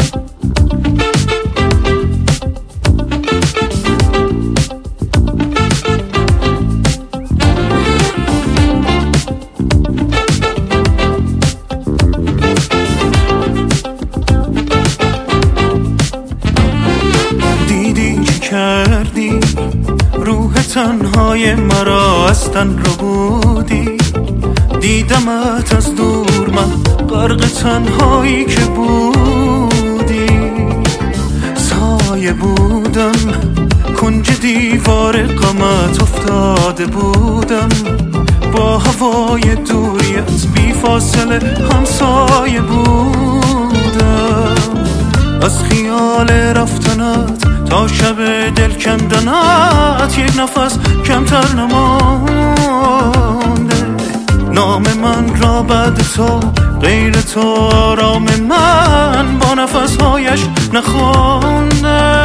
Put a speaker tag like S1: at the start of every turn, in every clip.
S1: کردی روح تنهای مرا از تن رو بودی، دیدمت از دور من غرق تنهایی که بودی، سایه بودم کنج دیوار غمت افتاده بودم، با هوای دوریت بی فاصله همسایه بودم، از خیال رفتنت تا شب دل کندنت یک نفس کمتر نمانده، نام من را بعد تو غیر تو آرام من با نفسهایش نخوانده.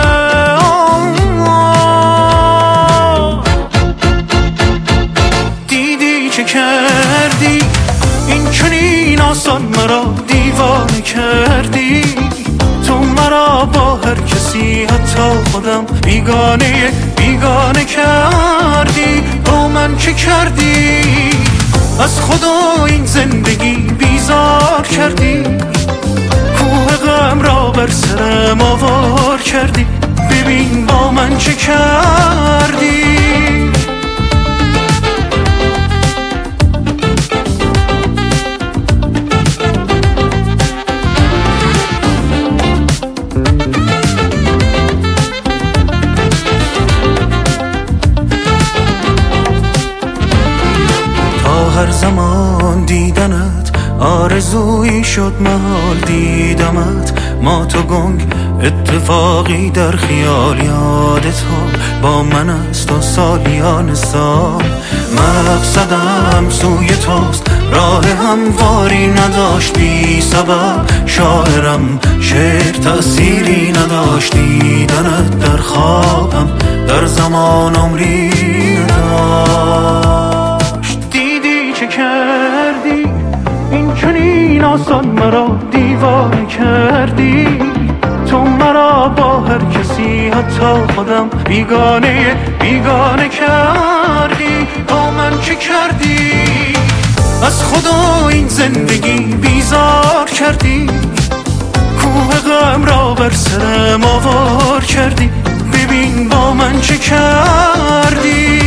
S1: دیدی چه کردی این چنین آسان مرا دیوانه کردی، تو مرا با هر کسی حتی خودم بیگانه کردی، با من چه کردی از خدا این زندگی بیزار کردی، کوه غم را بر سرم آوار کردی، ببین با من چه کردی. هر زمان دیدنت آرزویی شد، محال دیدمت ما تو گنگ، اتفاقی در خیال یاد تو با من است و سالیان سال، مقصدم سوی توست راه همواری نداشت بی سبب، شاعرم شعر تأثیری نداشت، دیدنت در خوابم در زمان عمری نداشت. چه کردی این چنین آسان مرا دیوانه کردی، تو مرا با هر کسی حتی خودم بیگانه کردی، با من چه کردی از خدا این زندگی بیزار کردی، کوه غم را بر سرم آوار کردی، ببین با من چه کردی.